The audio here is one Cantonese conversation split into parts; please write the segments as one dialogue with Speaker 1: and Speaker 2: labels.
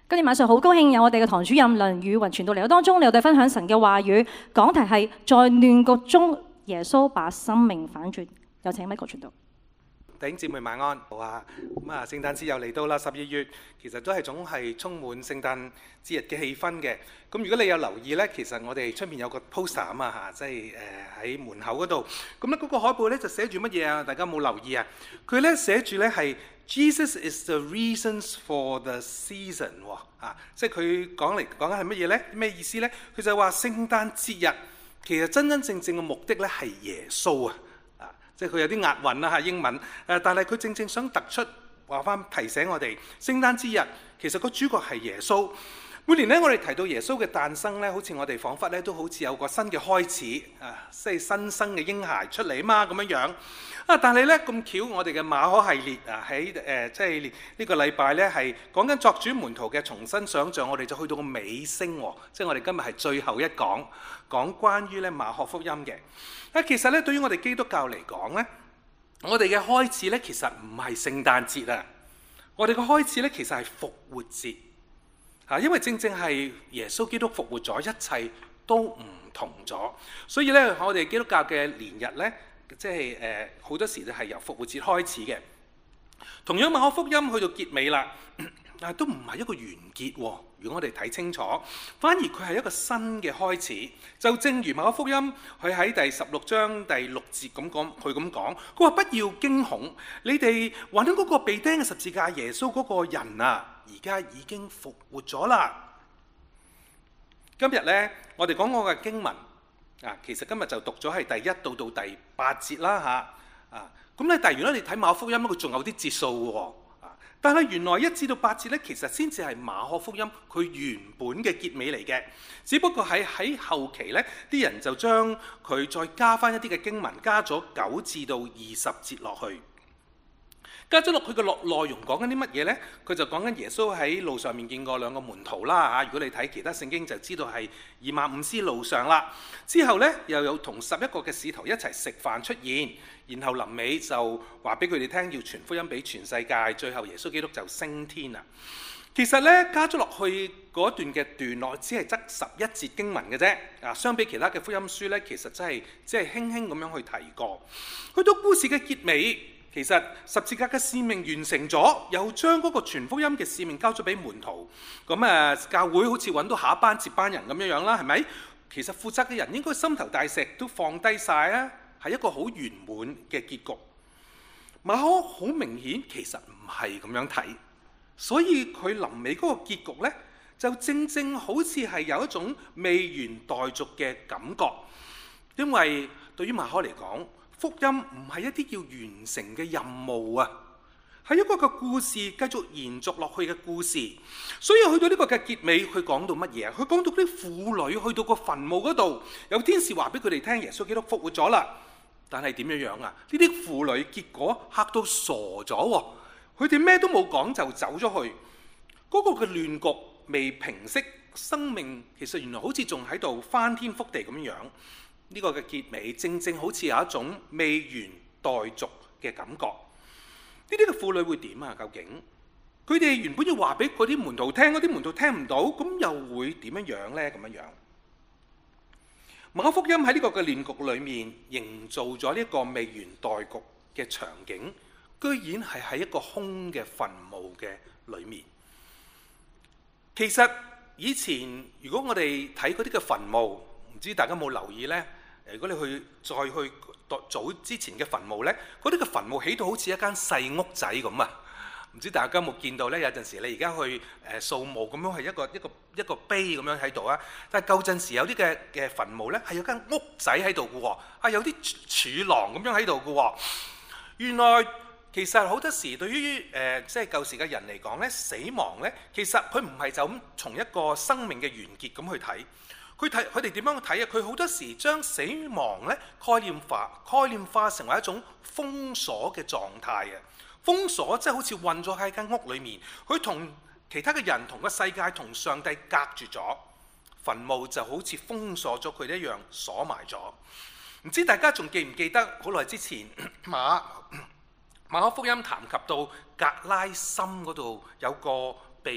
Speaker 1: 今日晚上好高興有我哋嘅堂主任梁宇雲傳道嚟到當中，我哋分享神嘅話語，講題係在亂局中耶穌把生命反轉。有請Michael傳道。
Speaker 2: 弟兄姊妹晚安，好啊！聖誕節又嚟到啦，12月其實都係總係充滿聖誕節日嘅氣氛嘅。咁如果你有留意呢，其實我哋出面有個 poster 啊嘛嚇，即係喺門口嗰度。咁咧嗰個海報呢就寫住乜嘢啊？大家冇留意啊？佢呢寫住呢係 Jesus is the reasons for the season 喎啊！即係佢講緊係乜嘢呢？咩意思呢？佢就話聖誕節日其實真真正正嘅目的呢係耶穌啊！即係佢有啲押韻啦嚇英文，但係佢正正想突出話翻提醒我哋，聖誕節日其實個主角係耶穌。每年咧我哋提到耶穌嘅誕生咧，好似我哋彷彿咧都好似有個新嘅開始啊，即係新生嘅嬰孩出嚟啊嘛咁樣樣啊。但係咧咁巧，我哋嘅馬可系列啊喺即係呢個禮拜咧係講緊作主門徒嘅重新想像，我哋就去到個尾聲喎，即係我哋今日係最後一講關於咧馬可福音嘅。其實咧，對於我哋基督教嚟講咧，我哋嘅開始咧，其實唔係聖誕節啊，我哋嘅開始咧，其實係復活節嚇，因為正正係耶穌基督復活咗，一切都唔同咗，所以咧，我哋基督教嘅年日咧，即係好多時都係由復活節開始嘅。同樣馬可福音去到結尾啦，但都唔係一個完結喎。如果我哋睇清楚，反而佢係一個新嘅開始。就正如馬可福音佢喺第16章第6節咁講，佢咁講，佢話不要驚恐，你哋揾到嗰個被釘嘅十字架耶穌嗰個人啊，而家已經復活咗啦。今日呢，我哋講嗰個經文啊，其實今日就讀咗係第1到第8節啦嚇啊。咁咧，但係如果你睇馬可福音，佢仲有啲節數喎。但係原來1至8節咧，其實先至係馬可福音佢原本嘅結尾嚟嘅。只不過喺後期咧，啲人就將佢再加翻一啲嘅經文，加咗9至20節落去。加咗落去嘅內容講緊啲乜嘢呢？佢就講緊耶穌喺路上面見過2個門徒啦嚇。如果你睇其他聖經就知道係以馬忤斯路上啦。之後呢，又有同11個嘅使徒一齊食飯出現，然後臨尾就話俾佢哋聽要傳福音俾全世界。最後耶穌基督就升天啦。其實呢，加咗落去嗰段嘅段落只係得11節經文嘅啫。啊，相比其他嘅福音書呢，其實真係只係輕輕咁樣去提過。去到故事嘅結尾。其實十字架嘅使命完成咗，又將嗰個傳福音嘅使命交咗俾門徒。咁教會好似揾到下一班接班人咁樣樣啦，係咪？其實負責嘅人應該心頭大石都放低晒啊，係一個好圓滿嘅結局。馬可好明顯其實唔係咁樣睇，所以佢臨尾嗰個結局呢，就正正好似係有一種未完待續嘅感覺。因為對於馬可嚟講，福音唔係一啲要完成嘅任務啊，係一個嘅故事繼續延續落去嘅故事。所以去到呢個嘅結尾，佢講到乜嘢啊？佢講到啲婦女去到個墳墓嗰度，有天使話俾佢哋聽，耶穌基督復活咗啦。但係點樣啊？呢啲婦女結果嚇到傻咗喎，佢哋咩都冇講就走咗去。嗰個嘅亂局未平息，生命其實原來好似仲喺度翻天覆地咁樣。呢個嘅結尾正正好似有一種未完待續嘅感覺。呢啲嘅婦女會點啊？究竟佢哋原本要話俾嗰啲門徒聽，嗰啲門徒聽唔到，咁又會點樣樣呢？咁樣樣，馬可福音喺呢個嘅亂局裏面營造咗呢一個未完待局嘅場景，居然係喺一個空嘅墳墓嘅裏面。其實以前如果我哋睇嗰啲嘅墳墓，唔知大家有冇留意呢？如果你再去早之前嘅墳墓呢，嗰啲嘅墳墓起到好似一間細屋仔咁啊！唔知大家有冇見到呢？有陣時你而家去掃墓咁樣係一個碑咁樣喺度啊！但係舊陣時有啲嘅墳墓呢，係有間屋仔喺度嘅喎，啊有啲柱廊咁樣喺度嘅喎。原來其實好多時對於即係舊時嘅人嚟講呢，死亡呢，其實佢唔係就咁從一個生命嘅完結咁去睇。佢哋點樣睇啊？佢好多時將死亡咧概念化成為一種封鎖嘅狀態啊！封鎖即係好似困咗喺間屋裏面，佢同其他嘅人、同個世界、同上帝隔絕咗。墳墓就好似封鎖咗佢一樣，鎖埋咗。唔知大家仲記唔記得好耐之前馬可福音談及到格拉森嗰度有個被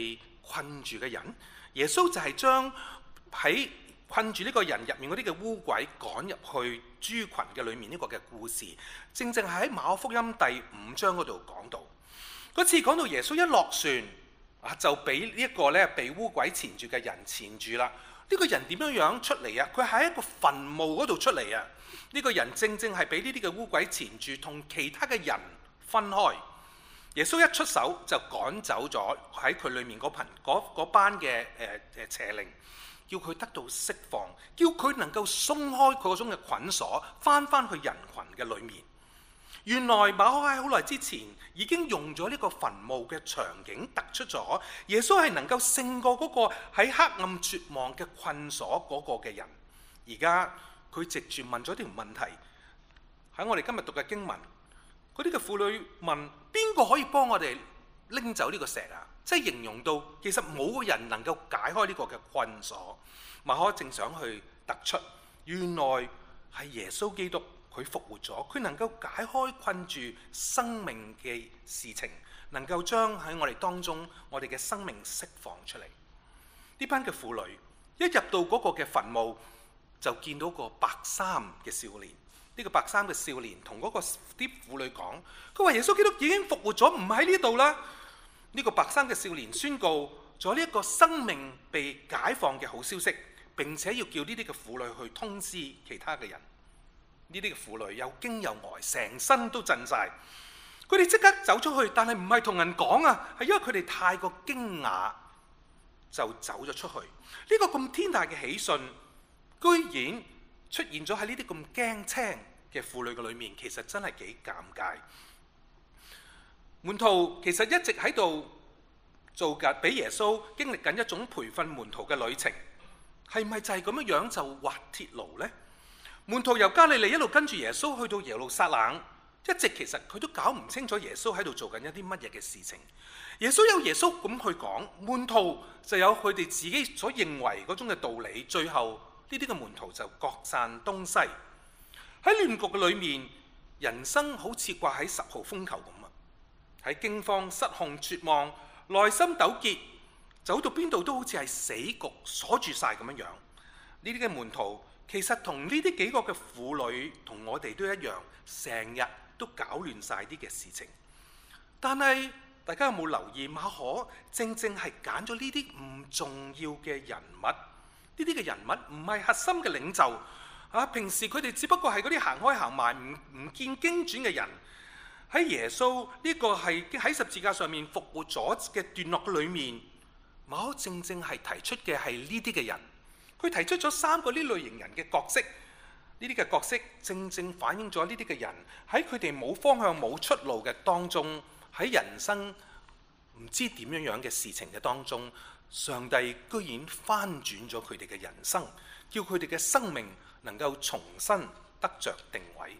Speaker 2: 困住嘅人。耶穌就係將喺困住呢個人入面嗰啲嘅污鬼趕入去豬群嘅裏面呢個嘅故事，正正係喺馬可福音第5章嗰度講到。嗰次講到耶穌一落船就俾呢一個咧被污鬼纏住嘅人纏住啦。呢個人點樣出嚟啊？佢喺一個墳墓嗰度出嚟啊！呢個人正正係俾呢啲嘅污鬼纏住，同其他嘅人分開。耶穌一出手就趕走咗喺佢裏面嗰班嘅邪靈，叫佢得到釋放，叫佢能夠鬆開佢嗰種嘅捆鎖，翻去人群嘅裏面。原來馬可喺好耐之前已經用咗呢個墳墓嘅場景突出咗，耶穌係能夠勝過嗰個喺黑暗絕望嘅困鎖嗰個嘅人。而家佢直接問咗條問題，喺我哋今日讀嘅經文，嗰啲嘅婦女問邊個可以幫我哋拎走呢個石啊？即係形容到其實冇個人能夠解開呢個嘅困鎖。馬可正想去突出，原來係耶穌基督。佢復活咗，佢能夠解開困住生命嘅事情，能夠將喺我哋當中我哋嘅生命釋放出嚟。呢班嘅婦女一入到嗰個嘅墳墓，就見到個白衫嘅少年。呢個白衫嘅少年同嗰個啲婦女講，佢話耶穌基督已經復活咗，唔喺呢度啦。呢個白衫嘅少年宣告咗呢一個生命被解放嘅好消息，並且要叫呢啲嘅婦女去通知其他嘅人。呢啲嘅婦女又驚又呆，成身都震晒。佢哋即刻走出去，但係唔係同人講啊，係因為佢哋太過驚訝，就走咗出去。呢個咁天大嘅喜訊，居然出現咗喺呢啲咁驚青嘅婦女嘅裏面，其實真係幾尷尬。門徒其實一直喺度做緊，俾耶穌經歷緊一種培訓門徒嘅旅程，係咪就係咁樣就滑鐵盧呢？門徒由加利利一路跟住耶穌去到耶路撒冷，一直其實佢都搞唔清楚耶穌喺度做緊一啲乜嘢嘅事情。耶穌有耶穌咁去講，門徒就有佢哋自己所認為嗰種嘅道理。最後呢啲嘅門徒就各散東西。喺亂局嘅裏面，人生好似掛喺10號風球咁啊！喺驚慌失控、絕望、內心糾結，走到邊度都好似係死局，鎖住晒咁樣樣。呢啲嘅門徒其實同呢啲幾個嘅婦女同我哋都一樣，成日都搞亂晒啲嘅事情。但係大家有冇留意，馬可正正係揀咗呢啲唔重要嘅人物，呢啲嘅人物唔係核心嘅領袖啊！平時佢哋只不過係嗰啲行開行埋唔見經傳嘅人。喺耶穌呢個係喺十字架上面復活咗嘅段落嘅裏面，馬可正正係提出嘅係呢啲嘅人。佢提出咗3個呢類型人嘅角色，呢啲嘅角色正正反映咗呢啲嘅人喺佢哋冇方向冇出路嘅當中，喺人生唔知點樣嘅事情嘅當中，上帝居然翻轉咗佢哋嘅人生，叫佢哋嘅生命能夠重新得着定位。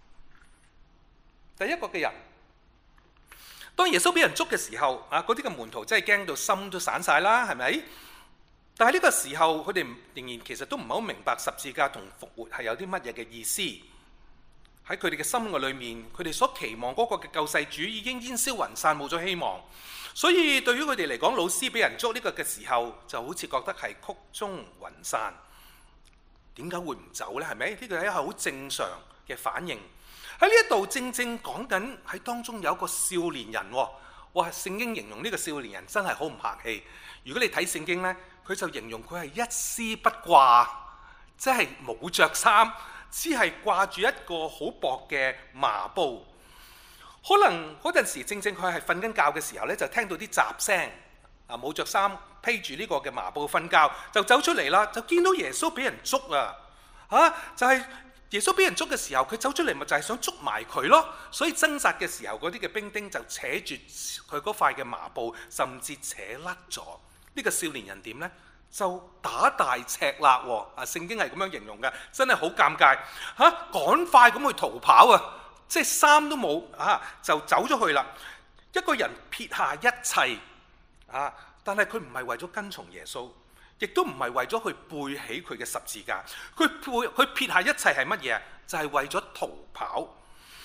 Speaker 2: 第一個嘅人，當耶穌俾人捉嘅時候，嗰啲嘅門徒真係驚到心都散晒啦，係咪？但係呢個時候，佢哋仍然其實都唔係好明白十字架同復活係有啲乜嘢嘅意思。喺佢哋嘅心嘅裏面，佢哋所期望嗰個嘅救世主已經煙消雲散，冇咗希望。所以對於佢哋嚟講，老師俾人捉呢個嘅時候，就好似覺得係曲終雲散。點解會唔走呢？係咪？呢個係一個好正常嘅反應。喺呢一度正正講緊喺當中有一個少年人。哇！聖經形容呢個少年人真係好唔客氣。如果你睇聖經呢，佢就形容佢係一絲不掛，即係冇着衫，只係掛住一個好薄嘅麻布。可能嗰陣時正正佢係瞓緊覺嘅時候呢，就聽到啲雜聲，冇着衫披住呢個嘅麻布瞓覺，就走出嚟啦，就見到耶穌俾人捉就係耶穌俾人捉嘅時候，佢走出嚟咪就係想捉埋佢咯。所以掙扎嘅時候，嗰啲嘅兵丁就扯住佢嗰塊嘅麻布，甚至扯甩咗。呢個少年人點呢？就打大赤肋喎！聖經係咁樣形容嘅，真係好尷尬趕快咁去逃跑即係衫都冇就走咗去啦。一個人撇下一切但係佢唔係為咗跟從耶穌，亦都唔係為咗去背起佢嘅十字架。佢撇下一切係乜嘢？就係為咗逃跑。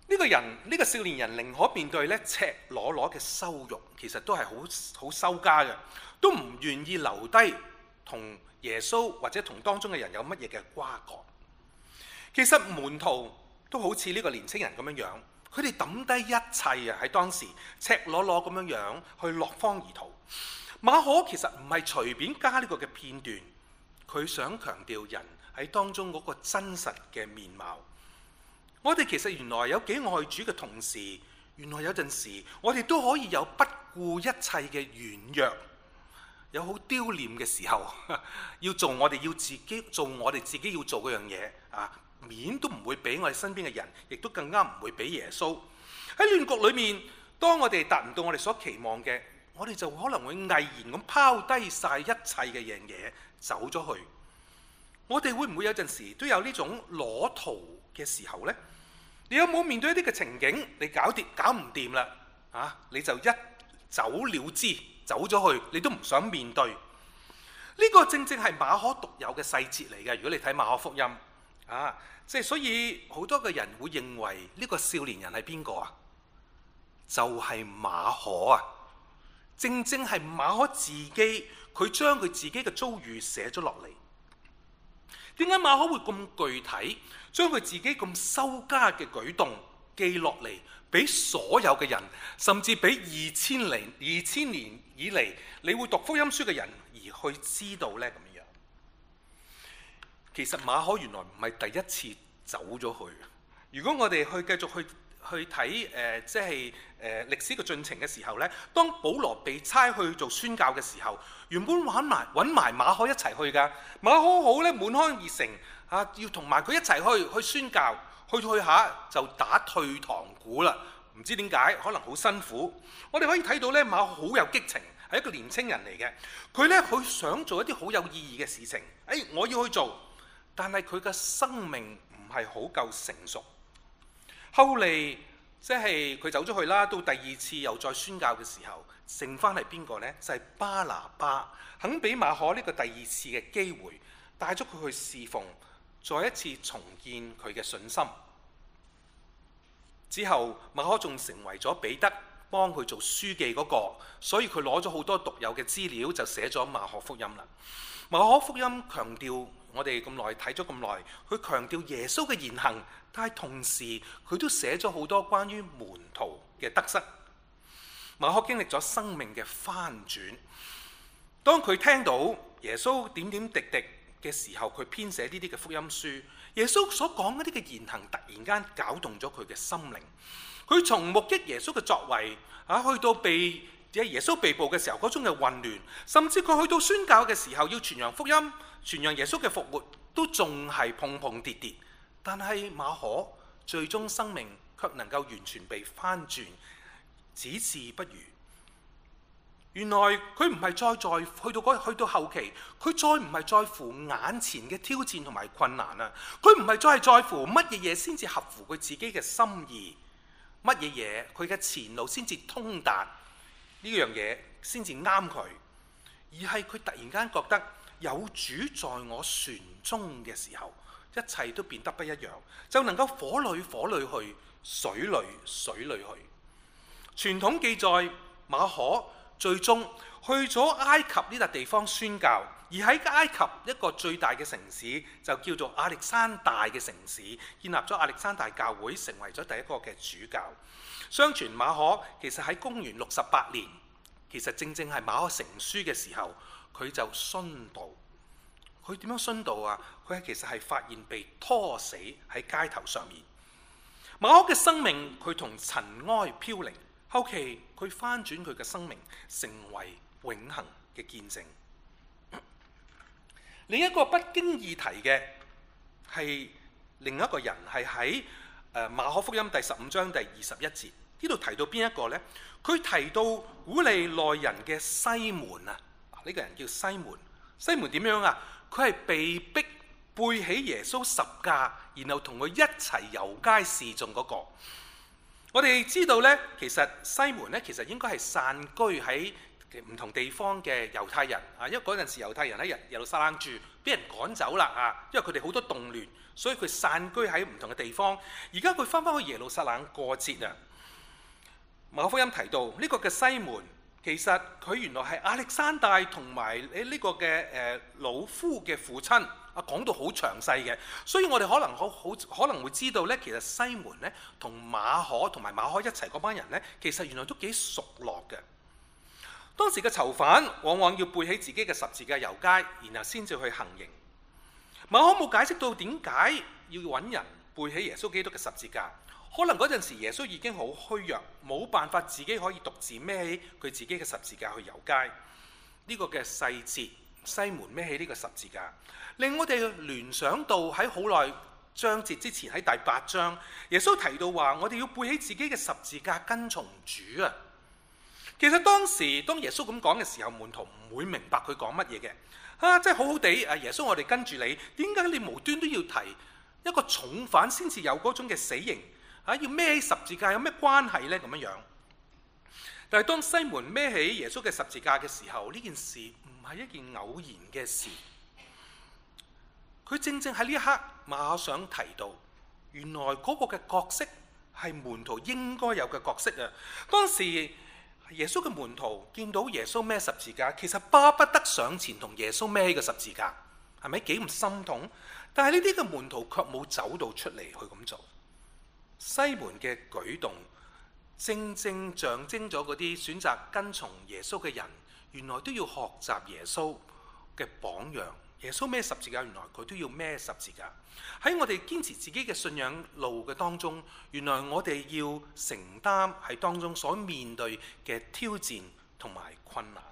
Speaker 2: 呢個人，呢個少年人寧可面對咧赤裸裸嘅羞辱，其實都係好羞家嘅，都唔願意留低同耶穌或者同當中嘅人有乜嘢嘅瓜葛。其實門徒都好似呢個年青人咁樣樣，佢哋抌低一切啊，喺當時赤裸裸咁樣樣去落荒而逃。馬可其實唔係隨便加呢個嘅片段，佢想強調人喺當中嗰個真實嘅面貌。我哋其實原來有幾愛主嘅同時，原來有陣時我哋都可以有不顧一切嘅軟弱，有好丟臉嘅時候，要做我哋自己要做嗰樣嘢啊，面都唔會俾我哋身邊嘅人，亦都更加唔會俾耶穌。喺亂局裏面，當我哋達唔到我哋所期望嘅，我哋就可能會毅然咁拋低晒一切嘅樣嘢走咗去。我哋會唔會有陣時都有呢種裸逃嘅時候呢？你有冇面對一啲嘅情景，你搞唔掂啦啊，你就一走了之，走咗去，你都唔想面對。呢個正正係馬可獨有嘅細節嚟嘅。如果你睇馬可福音啊，即係所以好多嘅人會認為呢個少年人係邊個啊？就係馬可啊！正正係馬可自己，佢將佢自己嘅遭遇寫咗落嚟。點解馬可會咁具體，將佢自己咁羞家嘅舉動記落嚟，俾所有嘅人，甚至俾2000年以嚟，你會讀福音書嘅人而去知道呢？咁樣，其實馬可原來唔係第一次走咗去。如果我哋繼續去睇歷史嘅進程嘅時候呢，當保羅被差去做宣教嘅時候，原本揾埋馬可一齊去㗎。馬可好咧，滿腔熱誠啊，要同埋佢一齊去宣教，去下就打退堂鼓啦。唔知點解，可能好辛苦。我哋可以睇到咧，馬可好有激情，係一個年青人嚟嘅。佢咧，佢想做一啲好有意義嘅事情。我要去做，但係佢嘅生命唔係好夠成熟。後嚟即係佢走咗去啦，到第二次又再宣教嘅時候，剩翻係邊個呢？就係巴拿巴肯俾馬可呢個第二次嘅機會，帶咗佢去侍奉，再一次重建佢嘅信心。之後馬可仲成為咗彼得幫佢做書記嗰個，所以佢攞咗好多獨有嘅資料，就寫咗馬可福音啦。馬可福音強調，我哋咁耐睇咗咁耐，佢強調耶穌嘅言行，但係同時佢都寫咗好多關於門徒嘅得失。馬可經歷咗生命嘅翻轉，當佢聽到耶穌點點滴滴嘅時候，佢編寫呢啲嘅福音書。耶穌所講嗰啲嘅言行，突然間搞動咗佢嘅心靈。佢從目擊耶穌嘅作為去到耶穌被捕嘅時候嗰種嘅混亂，甚至佢去到宣教嘅時候要傳揚福音、傳揚耶穌嘅復活，都仲係碰碰跌跌。但係馬可最終生命卻能夠完全被翻轉，只是不如。原來佢唔係去到後期，佢再唔係在乎眼前嘅挑戰同埋困難啊！佢唔係再在乎乜嘢嘢先至合乎佢自己嘅心意，乜嘢嘢佢嘅前路先至通達，呢樣嘢先至啱佢，而係佢突然間覺得有主在我船中嘅時候，一切都變得不一樣，就能夠火裏火裏去，水裏水裏去。傳統記載馬可最終去咗埃及呢笪地方宣教，而喺埃及一個最大嘅城市就叫做亞歷山大嘅城市，建立咗亞歷山大教會，成為咗第一個嘅主教。相傳馬可其實喺公元68年，其實正正係馬可成書嘅時候，佢就殉道。佢點樣殉道啊？佢其實係發現被拖死喺街頭上面。馬可嘅生命佢同塵埃飄零。後期佢翻轉佢嘅生命，成為永恆嘅見證。另一個不經意提嘅係另一個人，係喺馬可福音第15章第21節呢度提到邊一個呢？佢提到古利奈人嘅西門啊，呢個人叫西門。西門點樣啊？佢係被逼背起耶穌十架，然後同佢一齊遊街示眾嗰個。我哋知道呢，其實西門呢，其實應該係散居喺唔同地方嘅猶太人啊，因為嗰陣時猶太人喺耶路撒冷住，俾人趕走啦啊，因為佢哋好多動亂，所以佢散居喺唔同嘅地方。而家佢翻返去耶路撒冷過節啊。馬可福音提到呢個嘅西門，其實佢原來係亞歷山大同埋呢個嘅老夫嘅父親啊，講到好詳細嘅，所以我哋可能會知道呢，其實西門呢同馬可一齊嗰班人呢，其實原來都幾熟絡嘅。當時嘅囚犯往往要背起自己嘅十字架遊街，然後先至去行刑。馬可冇解釋到點解要揾人背起耶穌基督嘅十字架，可能嗰陣時耶穌已經好虛弱，冇辦法自己可以獨自孭起佢自己嘅十字架去遊街。呢個嘅細節，西門孭起呢個十字架，令我哋聯想到喺好耐章節之前喺第8章，耶穌提到話我哋要背起自己嘅十字架跟從主啊。其實當耶穌咁講嘅時候，門徒唔會明白佢講乜嘢嘅。即係好好地啊！耶穌，我哋跟住你，點解你無端都要提一個重犯先至有嗰種嘅死刑？要孭起十字架有咩關係呢？咁樣樣。但係當西門孭起耶穌嘅十字架嘅時候，呢件事唔係一件偶然嘅事。佢正正喺呢一刻，馬上提到，原來嗰個嘅角色係門徒應該有嘅角色啊！當時耶穌嘅門徒見到耶穌孭十字架，其實巴不得上前同耶穌孭起個十字架，係咪幾唔心痛？但係呢啲嘅門徒卻冇走到出嚟去咁做。西門嘅舉動正正象徵咗嗰啲選擇跟從耶穌嘅人，原來都要學習耶穌嘅榜樣。耶穌孭十字架，原來佢都要孭十字架。喺我哋堅持自己嘅信仰路嘅當中，原來我哋要承擔喺當中所面對嘅挑戰同埋困難。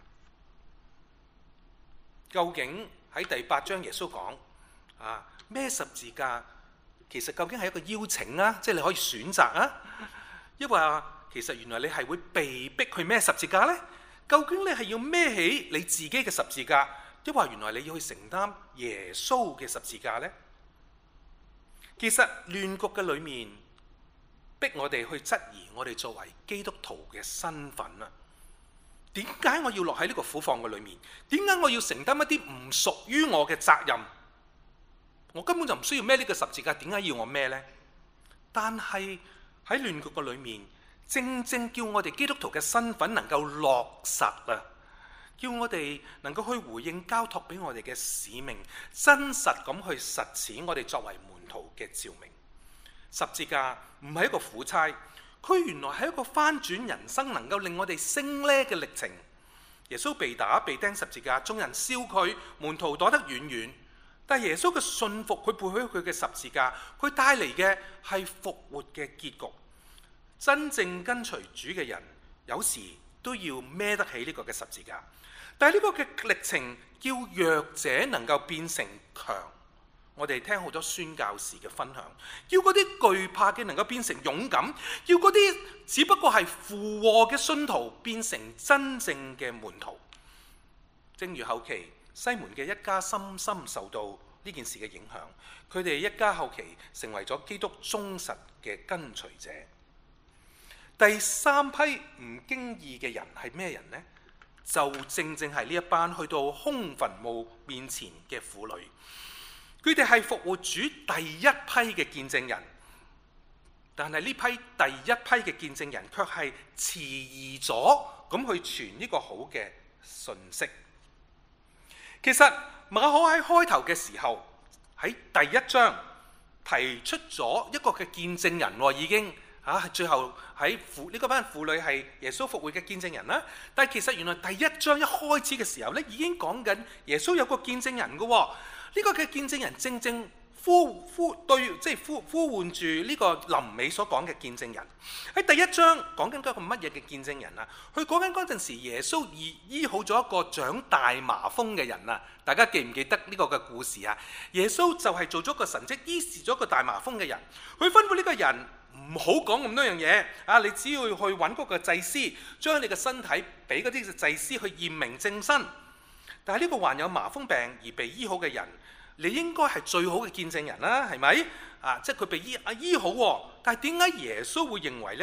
Speaker 2: 究竟喺第8章耶穌講孭十字架，其實究竟係一個邀請啊，即係你可以選擇啊，抑或其實原來你係會被逼去孭十字架呢？究竟你係要孭起你自己嘅十字架，抑或原來你要去承擔耶穌嘅十字架呢？其實亂局嘅裏面，逼我哋去質疑我哋作為基督徒嘅身份啊！點解我要落喺呢個苦況嘅裏面？點解我要承擔一啲唔屬於我嘅責任？我根本就唔需要孭呢個十字架，點解要我孭呢？但係喺亂局嘅裏面，正正叫我哋基督徒嘅身份能夠落實啊！叫我哋能夠去回應交託俾我哋嘅使命，真實咁去實踐我哋作為門徒嘅召命。十字架唔係一個苦差，佢原來係一個翻轉人生，能夠令我哋升呢嘅歷程。耶穌被打、被釘十字架，眾人笑佢，門徒躲得遠遠。但係耶穌嘅信服，佢背起佢嘅十字架，佢帶嚟嘅係復活嘅結局。真正跟隨主嘅人，有時都要孭得起呢個嘅十字架。但係呢個嘅歷程，叫弱者能夠變成強。我哋聽好多宣教士嘅分享，要嗰啲懼怕嘅能夠變成勇敢，要嗰啲只不過係附和嘅信徒變成真正嘅門徒。正如後期西門嘅一家深深受到呢件事嘅影響，佢哋一家後期成為咗基督忠實嘅跟隨者。第三批唔經意嘅人係咩人呢？就正正係呢一班去到空墳墓面前嘅婦女，佢哋係復活主第一批嘅見證人，但係呢批第一批嘅見證人卻係遲疑咗咁去傳呢個好嘅信息。其實馬可喺開頭嘅時候喺第1章提出咗一個嘅見證人，已經最後喺呢個班婦女係耶穌復活嘅見證人啦。但係其實原來第1章一開始嘅時候咧，已經講緊耶穌有個見證人嘅。呢個嘅見證人正正呼喚住呢個臨尾所講嘅見證人。喺第1章講緊一個乜嘢嘅見證人啊？佢講緊嗰陣時耶穌醫好咗一個長大麻風嘅人啊！大家記唔記得呢個嘅故事啊？耶穌就係做咗個神蹟，醫治咗個大麻風嘅人。佢吩咐呢個人唔好講咁多樣嘢啊！你只要去揾嗰個祭司，將你嘅身體俾嗰啲祭司去驗明正身。但係呢個患有麻風病而被醫好嘅人，你應該係最好嘅見證人啦，係咪？即係佢被醫好喎。但係點解耶穌會認為呢？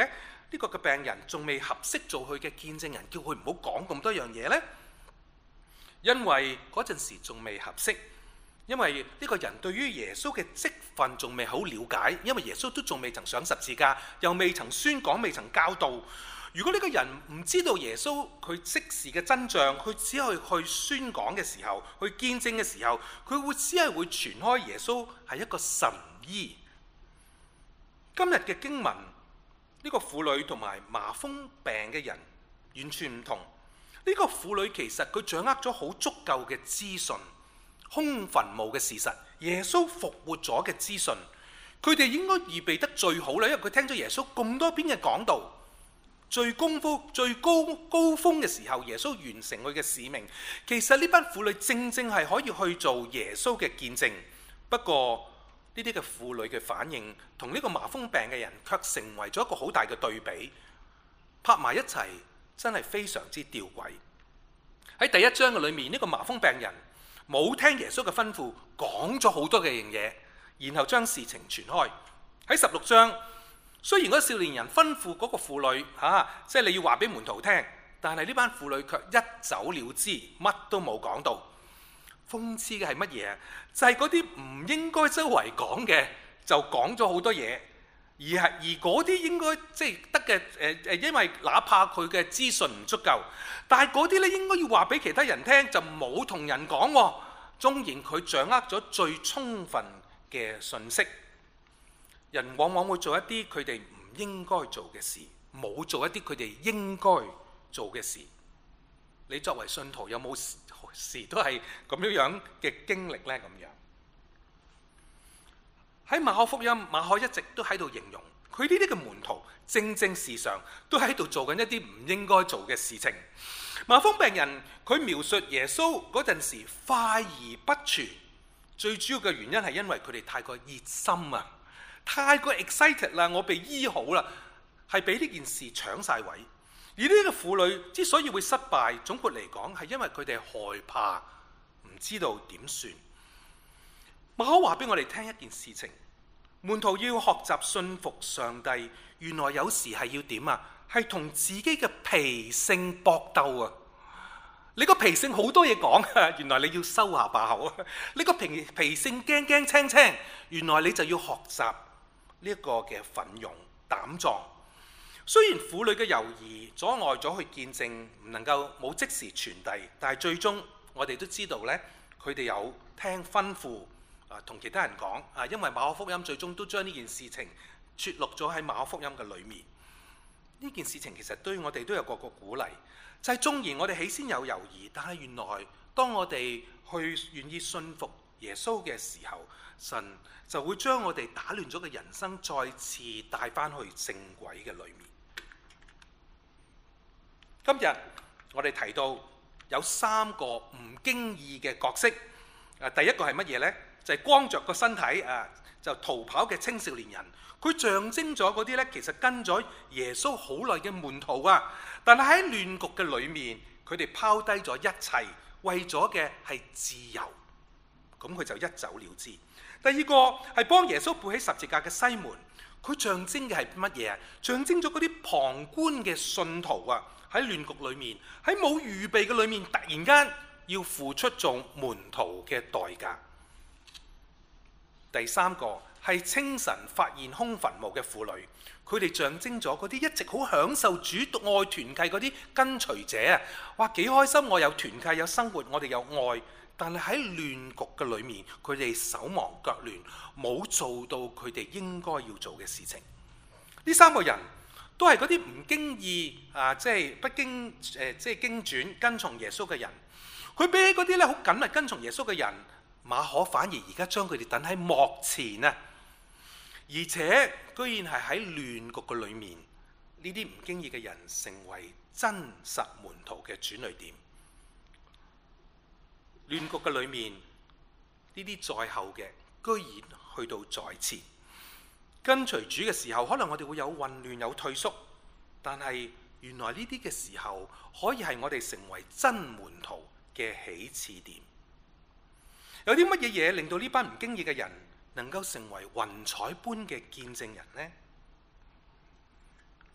Speaker 2: 呢個嘅病人仲未合適做佢嘅見證人，叫佢唔好講咁多樣嘢呢？因為嗰陣時仲未合適，因為呢個人對於耶穌嘅職分仲未好了解，因為耶穌都仲未曾上十字架，又未曾宣講，未曾教導。如果呢個人唔知道耶穌佢即時嘅真相，佢只係去宣講嘅時候，去見證嘅時候，佢只係會傳開耶穌係一個神醫。今日嘅經文，呢個婦女同埋麻風病嘅人完全唔同。呢個婦女其實佢掌握咗好足夠嘅資訊，空墳墓嘅事實，耶穌復活咗嘅資訊，佢哋應該預備得最好啦，因為佢聽咗耶穌咁多篇嘅講道。最高峰嘅時候，耶穌完成佢嘅使命。其實呢班婦女正係可以去做耶穌嘅見證。不過呢啲嘅婦女嘅反應同呢個麻風病嘅人卻成為咗一個好大嘅對比，拍埋一齊真係非常之吊詭。喺第一章嘅裏面，呢個麻風病人冇聽耶穌嘅吩咐，講咗好多嘅嘢，然後將事情傳開。喺16章，雖然嗰個少年人吩咐嗰個婦女即係你要話俾門徒聽，但係呢班婦女卻一走了之，乜都冇講到。諷刺嘅係乜嘢？就係嗰啲唔應該周圍講嘅，就講咗好多嘢，而嗰啲應該即係得嘅因為哪怕佢嘅資訊唔足夠，但係嗰啲咧應該要話俾其他人聽，就冇同人講喎。縱然佢掌握咗最充分嘅信息，人往往會做一啲佢哋唔應該做嘅事，冇做一啲佢哋應該做嘅事。你作為信徒有冇時都係咁樣嘅經歷呢？咁樣喺馬可福音，馬可一直都喺度形容佢呢啲嘅門徒正時常都喺度做緊一啲唔應該做嘅事情。麻風病人佢描述耶穌嗰陣時快而不傳，最主要嘅原因係因為佢哋太過熱心啊，太過 excited 啦，我被醫好啦，係俾呢件事搶晒位。而呢個婦女之所以會失敗，總括嚟講係因為佢哋害怕，唔知道點算。馬可話俾我哋聽一件事情，門徒要學習信服上帝，原來有時係要點啊？係同自己嘅脾性搏鬥啊！你個脾性好多嘢講啊，原來你要收下把口啊！你個脾性驚青，原來你就要學習呢一個嘅奮勇膽壯。雖然婦女嘅猶豫阻礙咗佢見證，唔能夠冇即時傳遞，但係最終我哋都知道呢，佢哋有聽吩咐同其他人講因為馬可福音最終都將呢件事情撮錄咗喺馬可福音嘅裏面。呢件事情其實對我哋都有個鼓勵，就係縱然我哋起先有猶豫，但係原來當我哋去願意信服耶穌嘅時候，神就會將我哋打亂咗嘅人生再次帶翻去正軌嘅裏面。今日我哋提到有3個唔經意嘅角色。第一個係乜嘢呢？就係光着個身體就逃跑嘅青少年人。佢象徵咗嗰啲呢，其實跟咗耶穌好耐嘅門徒啊。但係喺亂局嘅裏面，佢哋拋低咗一切，為咗嘅係自由。咁佢就一走了之。第二個係幫耶穌背起十字架嘅西門。佢象徵嘅係乜嘢啊？象徵咗嗰啲旁觀嘅信徒啊。喺亂局裏面，喺冇預備嘅裏面，突然間要付出做門徒嘅代價。第三個係清晨發現空墳墓嘅婦女，佢哋象徵咗嗰啲一直好享受主愛團契嗰啲跟隨者啊！哇，幾開心！我有團契，有生活，我哋有愛。但係喺亂局嘅裏面，佢哋手忙腳亂，冇做到佢哋應該要做嘅事情。呢3個人都係嗰啲唔經意即係不經即係經轉跟從耶穌嘅人。佢比起嗰啲咧好緊密跟從耶穌嘅人，馬可反而而家將佢哋等喺幕前啊！而且居然係喺亂局嘅裏面，呢啲唔經意嘅人成為真實門徒嘅轉捩點。亂局嘅裏面，呢啲在後嘅居然去到在前。跟隨主嘅時候，可能我哋會有混亂、有退縮，但係原來呢啲嘅時候，可以係我哋成為真門徒嘅起始點。有啲乜嘢嘢令到呢班唔經意嘅人能夠成為雲彩般嘅見證人呢？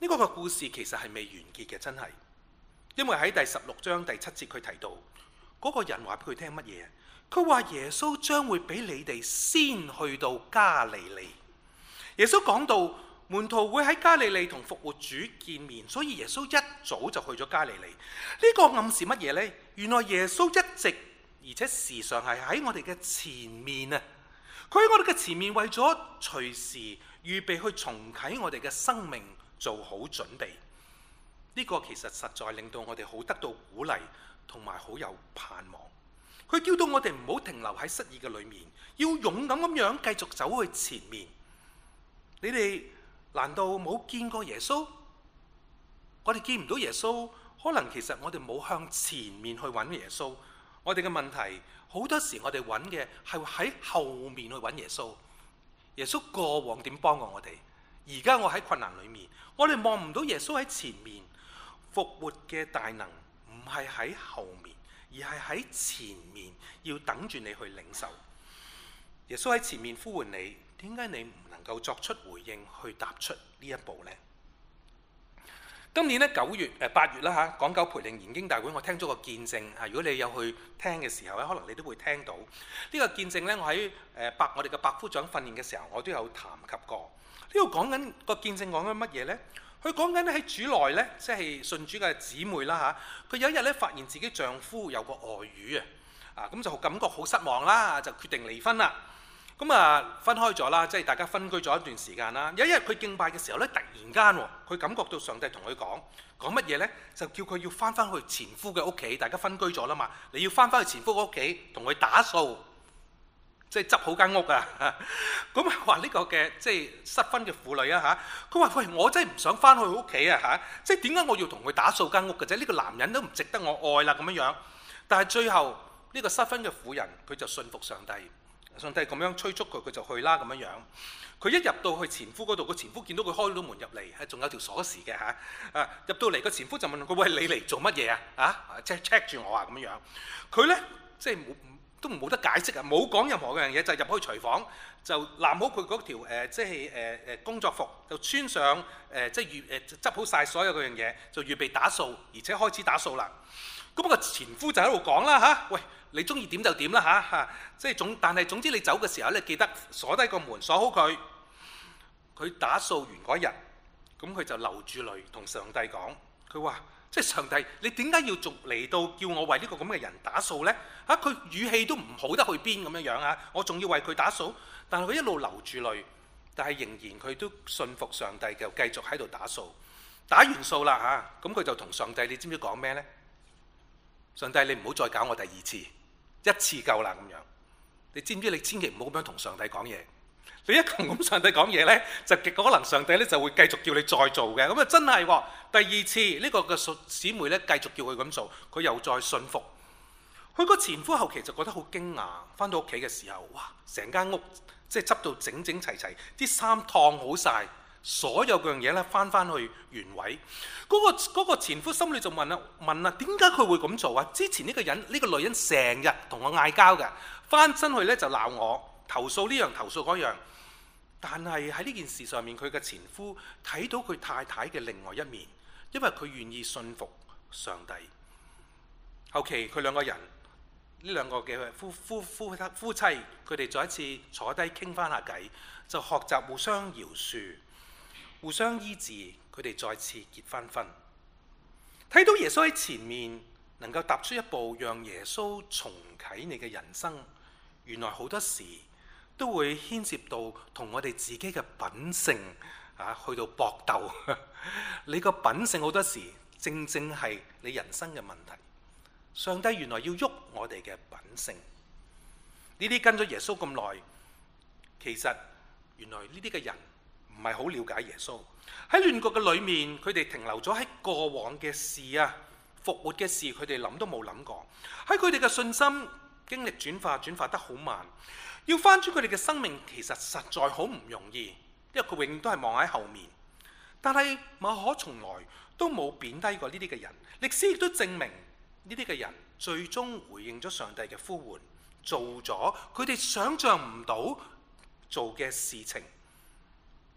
Speaker 2: 呢個故事其實係未完結嘅，真係。因為喺第16章第7節佢提到，嗰個人話俾佢聽乜嘢？佢話耶穌將會俾你哋先去到加利利。耶穌講到門徒會喺加利利同復活主見面，所以耶穌一早就去咗加利利。呢個暗示乜嘢呢？原來耶穌一直而且時常係喺我哋嘅前面啊！佢喺我哋嘅前面，為咗隨時預備去重啟我哋嘅生命，做好準備。呢個其實實在令到我哋好得到鼓勵，同埋好有盼望。佢叫到我哋唔好停留喺失意嘅裏面，要勇敢咁樣繼續走去前面。你哋難道冇見過耶穌？我哋見唔到耶穌，可能其實我哋冇向前面去揾耶穌。我哋嘅問題好多時，我哋揾嘅係喺後面去揾耶穌。耶穌過往點幫過我哋？而家我喺困難裏面，我哋望唔到耶穌喺前面。復活嘅大能唔係喺後面，而係喺前面，要等住你去領受。耶穌喺前面呼喚你，點解你唔能夠作出回應，去踏出呢一步呢？今年咧8月啦嚇，港九培靈研經大會，我聽咗個見證啊！如果你有去聽嘅時候咧，可能你都會聽到呢個見證咧。我喺我哋嘅百夫長訓練嘅時候，我都有談及過。呢度講緊個見證講緊乜嘢呢？佢講緊喺主內咧，即係信主嘅姊妹啦嚇。佢有一日咧，發現自己丈夫有個外遇啊，咁就感覺好失望啦，就決定離婚啦。咁啊分開咗啦，即係大家分居咗一段時間啦。有一日佢敬拜嘅時候咧，突然間佢感覺到上帝同佢講乜嘢呢？就叫佢要翻去前夫嘅屋企，大家分居咗啦嘛，你要翻去前夫嘅屋企同佢打掃，即係執好間屋啊！咁話呢個嘅即係失婚嘅婦女啊嚇，佢話：喂，我真係唔想翻去屋企啊嚇！即係點解我要同佢打掃間屋嘅啫？呢個男人都唔值得我愛啦咁樣樣。但係最後呢個失婚嘅婦人，佢就信服上帝。上帝咁樣催促佢，佢就去啦咁樣樣。佢一入到去前夫嗰度，個前夫見到佢開到門入嚟，係仲有條鎖匙嘅嚇。入到嚟個前夫就問佢：喂，你嚟做乜嘢啊？即係 check 住我啊咁樣樣。佢咧即係都冇得解釋啊，冇講任何嘅樣嘢，就入去廚房就攬好佢嗰條即係工作服，就穿上即係執好晒所有嗰樣嘢，就預備打掃，而且開始打掃啦。咁個前夫就喺度講啦嚇：喂，你中意點就點啦嚇，即係但係總之你走嘅時候咧，記得鎖低個門，鎖好佢。佢打掃完嗰日，咁佢就流住淚同上帝講，佢話：即係上帝，你點解要續嚟到叫我為呢個咁嘅人打掃呢？嚇，佢語氣都唔好得去邊咁樣樣啊！我仲要為佢打掃，但係佢一路流住淚，但係仍然佢都信服上帝，就繼續喺度打掃。打完掃啦嚇，咁佢就同上帝，你知唔知講咩呢？上帝，你唔好再搞我第二次，一次夠啦咁樣。你知唔知你千祈唔好咁樣同上帝講嘢？你一同咁上帝講嘢呢，就極可能上帝呢就會繼續叫你再做嘅。咁啊真係喎，第二次呢個嘅姊妹呢繼續叫佢咁做，佢又再信服。佢個前夫後期就覺得好驚訝，翻到屋企嘅時候，哇！成間屋即係執到整整齊齊，啲衫燙好晒，所有嗰樣嘢呢翻去原位。嗰個前夫心裏就問啦，點解佢會咁做啊？之前呢個女人成日同我嗌交㗎，翻身去呢就鬧我，投訴呢樣投訴嗰樣。但係喺呢件事上面，佢嘅前夫睇到佢太太嘅另外一面，因為佢願意信服上帝。後期佢兩個人，呢兩個嘅夫妻，佢哋再一次坐低傾翻下偈，就學習互相饒恕、互相醫治，佢哋再次結翻婚。睇到耶穌喺前面，能夠踏出一步，讓耶穌重啟你嘅人生，原來好多時都會牽涉到同我哋自己嘅品性去到搏鬥。你個品性好多時正係你人生嘅問題。上帝原來要喐我哋嘅品性。呢啲跟咗耶穌咁耐，其實原來呢啲嘅人唔係好了解耶穌。喺亂局嘅裏面，佢哋停留咗喺過往嘅事復活嘅事，佢哋諗都冇諗過。喺佢哋嘅信心經歷轉化得好慢。要翻轉佢哋嘅生命，其實實在好唔容易，因為佢永遠都係望喺後面。但係馬可從來都冇貶低過呢啲嘅人，歷史亦都證明呢啲嘅人最終回應咗上帝嘅呼喚，做咗佢哋想象唔到做嘅事情，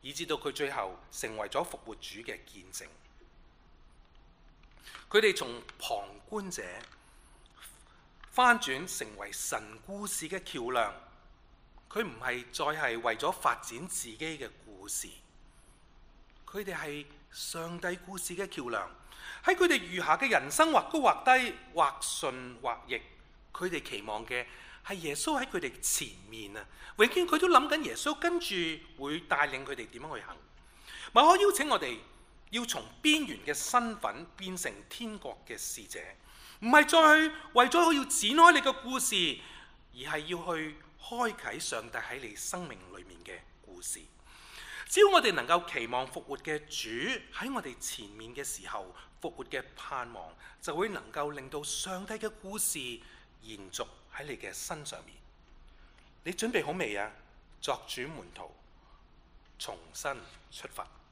Speaker 2: 以至到佢最後成為咗復活主嘅見證。佢哋從旁觀者翻轉成為神故事嘅橋梁，佢唔係再係為咗發展自己嘅故事，佢哋係上帝故事嘅橋梁。喺佢哋餘下嘅人生或高或低，或順或逆，佢哋期望嘅係耶穌喺佢哋前面啊！永遠佢都諗緊耶穌跟住會帶領佢哋點樣去行。馬可邀請我哋要從邊緣嘅身份變成天國嘅使者，唔係再去為咗要展開你嘅故事，而係要去開啟上帝喺你生命裏面嘅故事。只要我哋能夠期望復活嘅主喺我哋前面嘅時候，復活嘅盼望就會能夠令到上帝嘅故事延續喺你嘅身上面。你準備好未啊？作主門徒，重新出發。